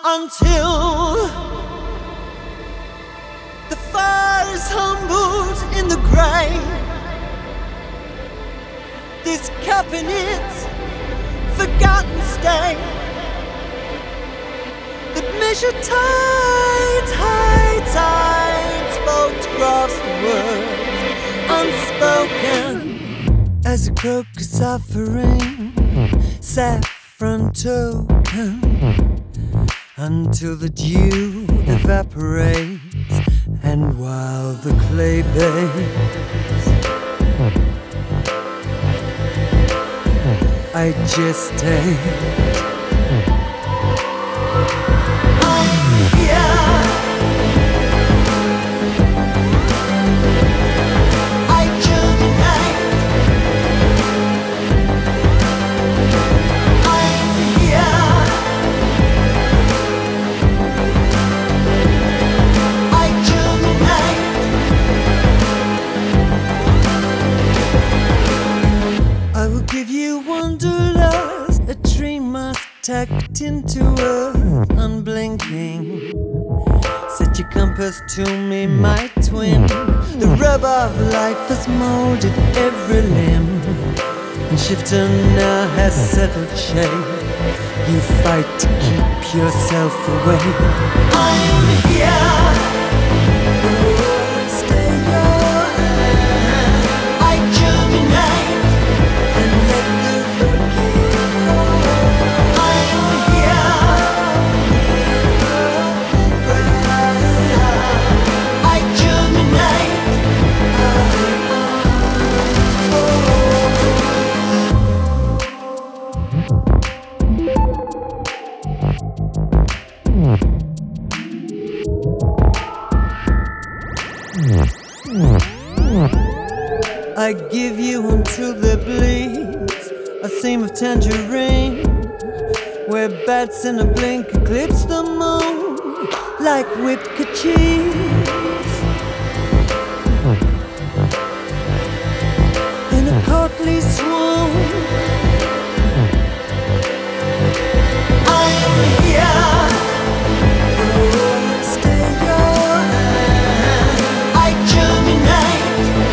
until the fire is humbled in the grave. This cup in its forgotten state that measure tides, high tides, photographs the words unspoken as a crocus offering saffron token until the dew evaporates and while the clay bakes I gestate. Give you wanderlust, a dream tucked into earth, unblinking. Set your compass to me, my twin. The rub of life has molded every limb, and shifter now has settled shape. You fight to keep yourself away. I'm here. Stay your hand. I germinate. I give you until there bleeds a seam of tangerine, where bats in a blink eclipse the moon like whipped cheese. In a courtly swoon, I'm here. Stay your hand. I germinate.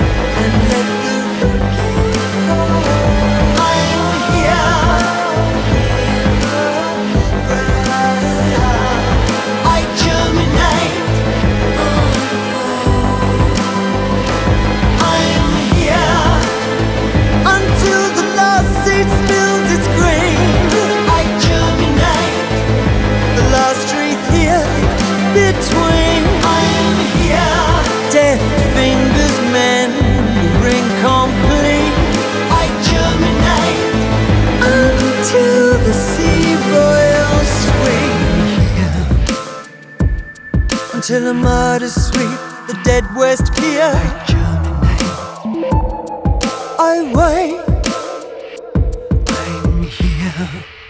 Between I'm here, deft fingers mend, ring complete. I germinate until the sea boils sweet, until the mud is sweet, the dead West Pier. I germinate. I wait. I'm here.